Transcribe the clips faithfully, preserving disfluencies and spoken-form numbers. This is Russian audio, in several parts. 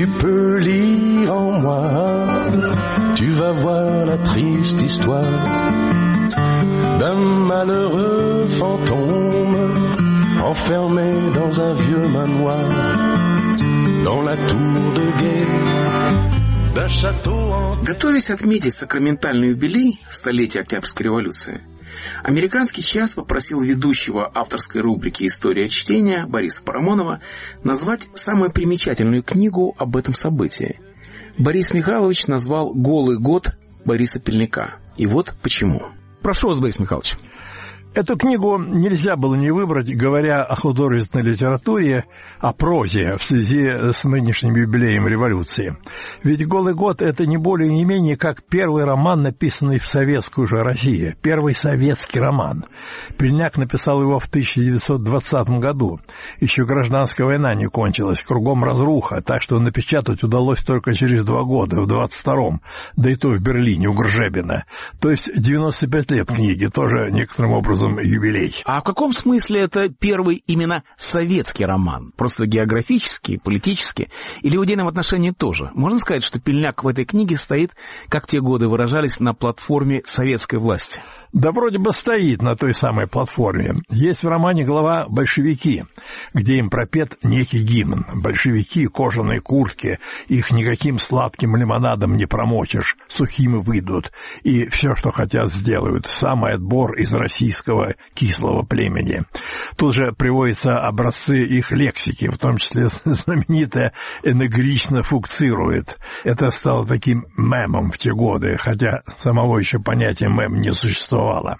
tu peux lire en moi, tu vas voir la triste histoire d'un malheureux fantôme enfermé dans un vieux manoir, dans la tour de guet d'un château en... Готовясь отметить сакраментальный юбилей столетия Октябрьской революции, «Американский час» попросил ведущего авторской рубрики «История чтения» Бориса Парамонова назвать самую примечательную книгу об этом событии. Борис Михайлович назвал «Голый год» Бориса Пельника. И вот почему. Прошу вас, Борис Михайлович. Эту книгу нельзя было не выбрать, говоря о художественной литературе, о прозе в связи с нынешним юбилеем революции. Ведь «Голый год» — это не более и не менее как первый роман, написанный в советскую же Россию, первый советский роман. Пельняк написал его в тысяча девятьсот двадцатом году. Еще гражданская война не кончилась, кругом разруха, так что напечатать удалось только через два года, в двадцать втором, да и то в Берлине, у Гржебина. То есть девяносто пять лет книги, тоже некоторым образом юбилей. А в каком смысле это первый именно советский роман? Просто географически, политически? Или в идейном отношении тоже? Можно сказать, что Пельняк в этой книге стоит, как те годы выражались, на платформе советской власти? Да вроде бы стоит на той самой платформе. Есть в романе глава «Большевики», где им пропет некий гимн. Большевики, кожаные куртки, их никаким сладким лимонадом не промочишь, сухими выйдут, и все, что хотят, сделают. Самый отбор из российского кислого племени. Тут же приводятся образцы их лексики, в том числе знаменитая «энегрично фукцирует». Это стало таким мемом в те годы, хотя самого еще понятия мем не существовало.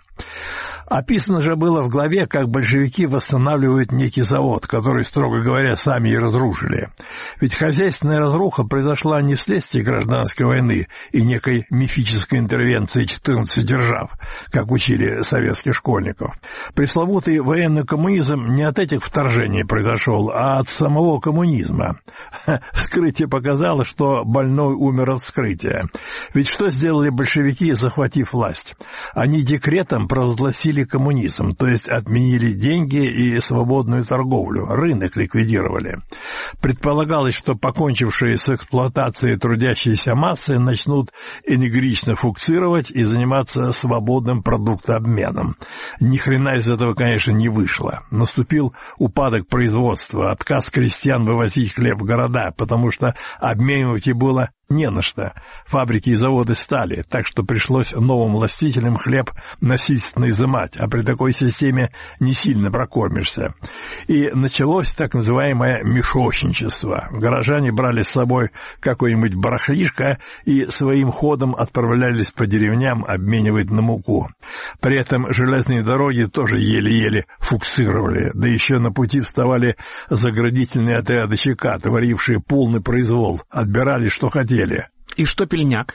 Описано же было в главе, как большевики восстанавливают некий завод, который, строго говоря, сами и разрушили. Ведь хозяйственная разруха произошла не вследствие гражданской войны и некой мифической интервенции четырнадцати держав, как учили советских школьников. Пресловутый военный коммунизм не от этих вторжений произошел, а от самого коммунизма. Вскрытие показало, что больной умер от вскрытия. Ведь что сделали большевики, захватив власть? Они декретом провозгласили коммунизм, то есть отменили деньги и свободную торговлю, рынок ликвидировали. Предполагалось, что покончившие с эксплуатацией трудящиеся массы начнут энергично фукцировать и заниматься свободным продуктообменом. Ни хрена из этого, конечно, не вышло. Наступил упадок производства, отказ крестьян вывозить хлеб в города, потому что обменивать и было не на что. Фабрики и заводы стали, так что пришлось новым властителям хлеб насильственно изымать, а при такой системе не сильно прокормишься. И началось так называемое мешочничество. Горожане брали с собой какой-нибудь барахлишко и своим ходом отправлялись по деревням обменивать на муку. При этом железные дороги тоже еле-еле фуксировали, да еще на пути вставали заградительные отряды ЧК, творившие полный произвол, отбирали, что хотели. И что Пельняк?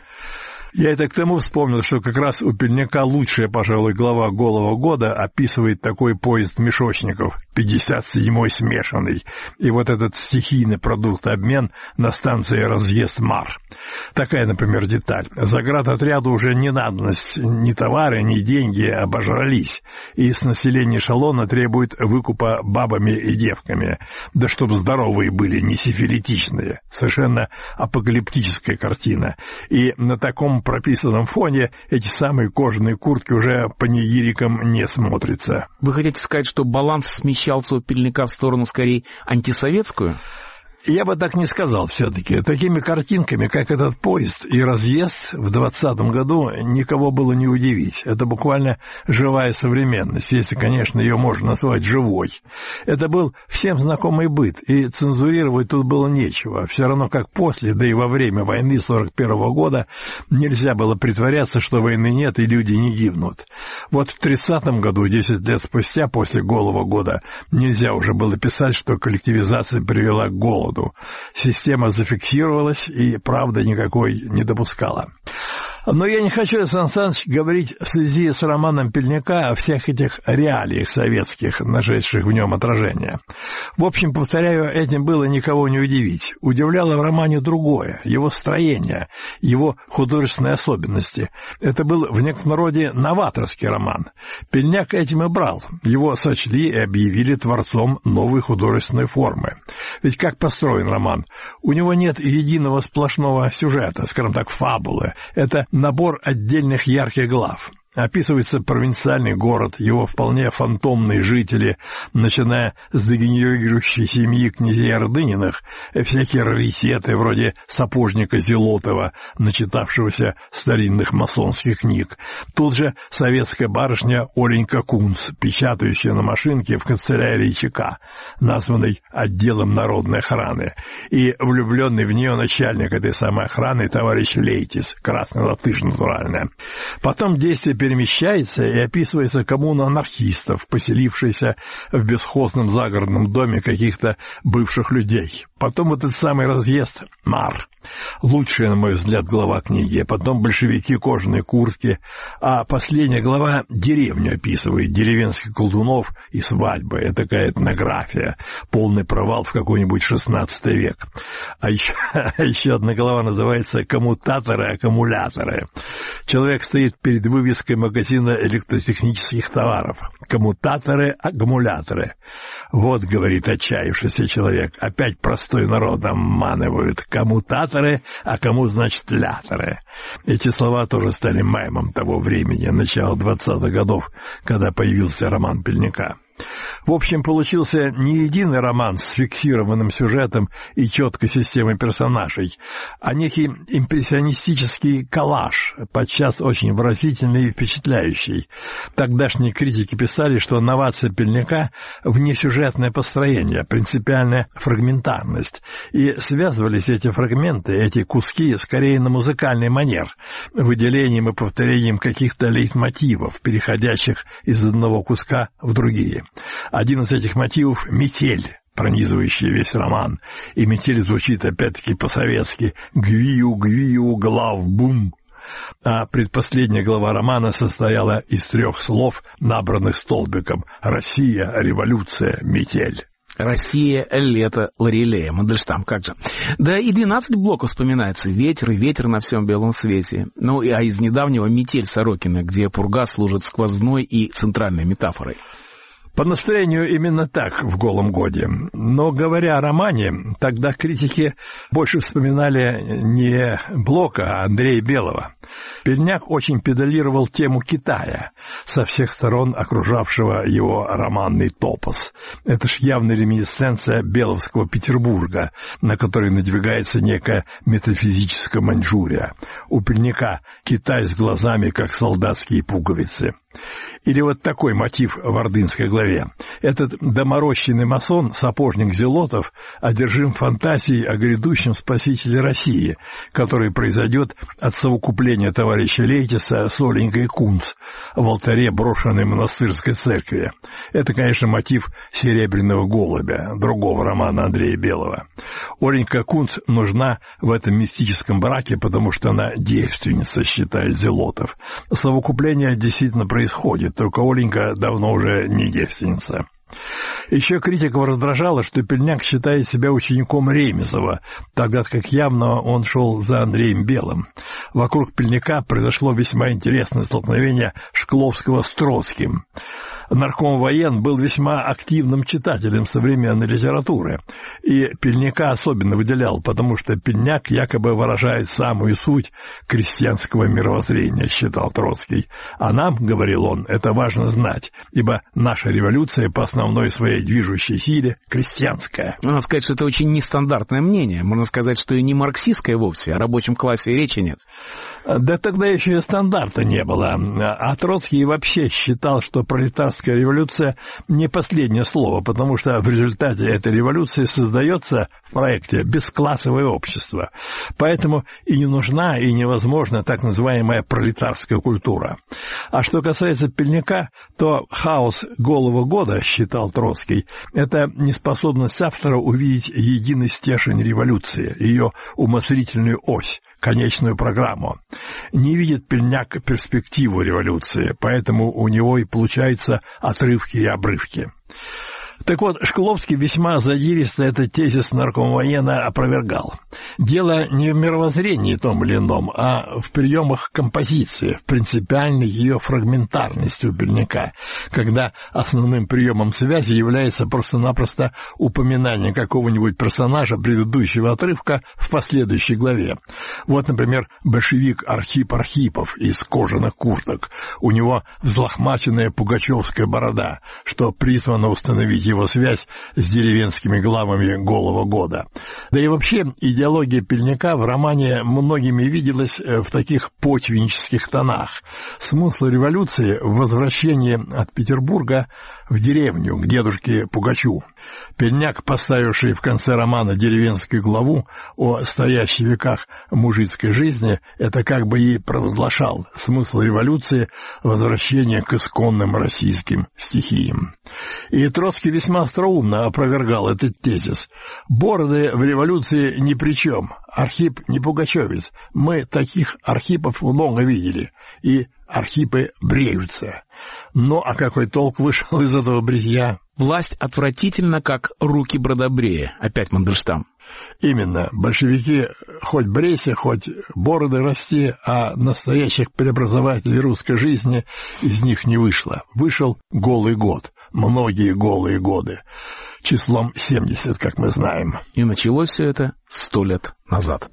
Я это к тому вспомнил, что как раз у Пельняка лучшая, пожалуй, глава «Голого года» описывает такой поезд мешочников, пятьдесят седьмой смешанный, и вот этот стихийный продуктообмен на станции Разъезд-Мар. Такая, например, деталь. Заградотряду уже не надобность ни товары, ни деньги обожрались, и с населения эшелона требуют выкупа бабами и девками, да чтоб здоровые были, не сифилитичные. Совершенно апокалиптическая картина. И на таком прописанном фоне эти самые кожаные куртки уже панигириком не смотрятся. Вы хотите сказать, что баланс смещался у Пельника в сторону скорее антисоветскую? Я бы так не сказал все-таки. Такими картинками, как этот поезд и разъезд в двадцатом году, никого было не удивить. Это буквально живая современность, если, конечно, ее можно назвать живой. Это был всем знакомый быт, и цензурировать тут было нечего. Все равно как после, да и во время войны сорок первого года нельзя было притворяться, что войны нет и люди не гибнут. Вот в тридцатом году, десять лет спустя, после «Голого года», нельзя уже было писать, что коллективизация привела к голоду. Система зафиксировалась и правды никакой не допускала. Но я не хочу, Сан Саныч, говорить в связи с романом Пельняка о всех этих реалиях советских, нашедших в нем отражение. В общем, повторяю, этим было никого не удивить. Удивляло в романе другое, его строение, его художественные особенности. Это был в некотором роде новаторский роман. Пельняк этим и брал. Его сочли и объявили творцом новой художественной формы. Ведь как построен роман? У него нет единого сплошного сюжета, скажем так, фабулы. Это набор отдельных ярких глав. Описывается провинциальный город, его вполне фантомные жители, начиная с дегенерирующей семьи князей Ордыниных, всякие раритеты вроде сапожника Зелотова, начитавшегося старинных масонских книг. Тут же советская барышня Оленька Кунц, печатающая на машинке в канцелярии ЧК, названной отделом народной охраны, и влюбленный в нее начальник этой самой охраны товарищ Лейтис, красный латыш натуральная. Потом действие перемещается и описывается коммуна анархистов, поселившаяся в бесхозном загородном доме каких-то бывших людей. Потом этот самый разъезд МАР. Лучшая, на мой взгляд, глава книги. Потом большевики, кожаные куртки. А последняя глава деревню описывает, деревенских колдунов и свадьбы. Это такая этнография. Полный провал в какой-нибудь шестнадцатый век. А еще, а еще одна глава называется «Коммутаторы, аккумуляторы». Человек стоит перед вывеской магазина электротехнических товаров. «Коммутаторы, аккумуляторы». Вот, говорит отчаявшийся человек, опять простой народ обманывают. Коммутаторы, а кому, значит, ляторы. Эти слова тоже стали мемом того времени, начала двадцатых годов, когда появился роман Пельняка. В общем, получился не единый роман с фиксированным сюжетом и четкой системой персонажей, а некий импрессионистический коллаж, подчас очень выразительный и впечатляющий. Тогдашние критики писали, что новация Пельняка — внесюжетное построение, принципиальная фрагментарность, и связывались эти фрагменты, эти куски, скорее на музыкальный манер, выделением и повторением каких-то лейтмотивов, переходящих из одного куска в другие. Один из этих мотивов — метель, пронизывающая весь роман. И метель звучит опять-таки по-советски «гвию, гвию, глав, бум». А предпоследняя глава романа состояла из трех слов, набранных столбиком: «Россия, революция, метель». Россия, лето, Лорелея, Мандельштам, как же. Да и двенадцать блоков вспоминается. Ветер и ветер на всем белом свете. Ну, а из недавнего «Метель» Сорокина, где пурга служит сквозной и центральной метафорой. По настроению именно так в «Голом годе». Но, говоря о романе, тогда критики больше вспоминали не Блока, а Андрея Белого. Пельняк очень педалировал тему Китая, со всех сторон окружавшего его романный топос. Это ж явная реминисценция Беловского Петербурга, на который надвигается некая метафизическая Маньчжурия. У Пельняка Китай с глазами, как солдатские пуговицы. Или вот такой мотив в ордынской главе. Этот доморощенный масон, сапожник Зелотов, одержим фантазией о грядущем спасителе России, который произойдет от совокупления товарища Лейтиса с Оленькой Кунц в алтаре брошенной монастырской церкви. Это, конечно, мотив «Серебряного голубя», другого романа Андрея Белого. Оленька Кунц нужна в этом мистическом браке, потому что она девственница, считает Зелотов. Совокупление действительно происходит, только Оленька давно уже не девственница. Еще критиков раздражало, что Пельняк считает себя учеником Ремезова, тогда как явно он шел за Андреем Белым. Вокруг Пельняка произошло весьма интересное столкновение Шкловского с Троцким. Нарком воен был весьма активным читателем современной литературы, и Пельняка особенно выделял, потому что Пельняк якобы выражает самую суть крестьянского мировоззрения, считал Троцкий. А нам, говорил он, это важно знать, ибо наша революция по основной своей движущей силе крестьянская. Надо сказать, что это очень нестандартное мнение. Можно сказать, что и не марксистское вовсе, о рабочем классе и речи нет. Да тогда еще и стандарта не было. А Троцкий вообще считал, что пролетарская революция не последнее слово, потому что в результате этой революции создается в проекте бесклассовое общество. Поэтому и не нужна, и невозможна так называемая пролетарская культура. А что касается Пельняка, то хаос «Голого года», считал Троцкий, это неспособность автора увидеть единый стержень революции, ее умозрительную ось, конечную программу. Не видит Пельняк перспективу революции, поэтому у него и получаются отрывки и обрывки. Так вот, Шкловский весьма задиристо этот тезис наркомвоена опровергал. Дело не в мировоззрении том или ином, а в приемах композиции, в принципиальной ее фрагментарности у Пельняка, когда основным приемом связи является просто-напросто упоминание какого-нибудь персонажа предыдущего отрывка в последующей главе. Вот, например, большевик Архип Архипов из «Кожаных курток». У него взлохмаченная пугачевская борода, что призвано установить его связь с деревенскими главами голого года. Да и вообще идеология Пельняка в романе многими виделась в таких почвеннических тонах. Смысл революции в возвращении от Петербурга в деревню, к дедушке Пугачу. Пельняк, поставивший в конце романа деревенскую главу о стоящих веках мужицкой жизни, это как бы и провозглашал смысл революции — возвращение к исконным российским стихиям. И Троцкий весьма остроумно опровергал этот тезис. Бороды в революции ни при чем. Архип не пугачевец. Мы таких Архипов много видели. И Архипы бреются. Ну, а какой толк вышел из этого бритья? Власть отвратительна, как руки бродобрея. Опять Мандельштам. Именно. Большевики хоть брейся, хоть бороды расти, а настоящих преобразователей русской жизни из них не вышло. Вышел голый год. Многие голые годы. Числом семьдесят, как мы знаем. И началось все это сто лет назад.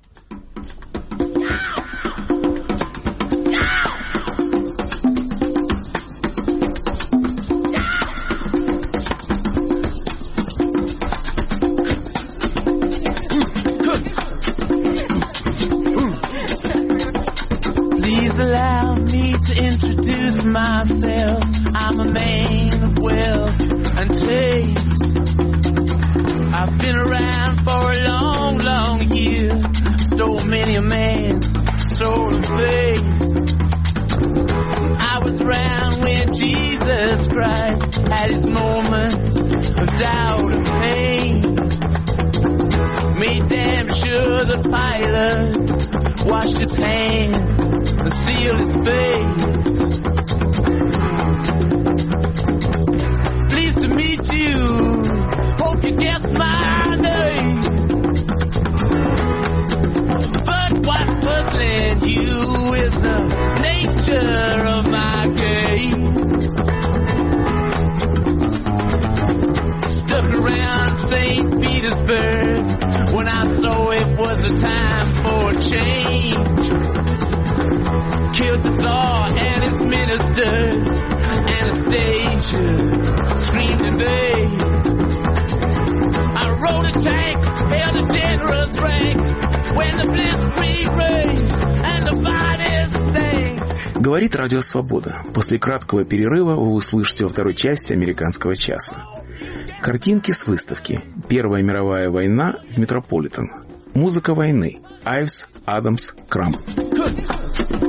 Please allow me to introduce myself. I'm a man of wealth and taste. I've been around for a long, long year. Stole many a man's soul of faith. I was around when Jesus Christ had his moments of doubt and pain. Made damn sure the Pilate washed his hands and sealed his face. Pleased to meet you. Hope you guessed my name. But what's puzzling you is the nature of my game. Stuck around Saint Petersburg when I saw it was a time for change. Killed the Tsar and his ministers. Anastasia screamed in vain. I rode a tank, held a generous rank when the blitzkrieg raged and the bodies stank. Говорит Радио Свобода. После краткого перерыва вы услышите во второй части «Американского часа». Картинки с выставки. Первая мировая война в Метрополитен. Музыка войны. Айвс, Адамс, Крамп.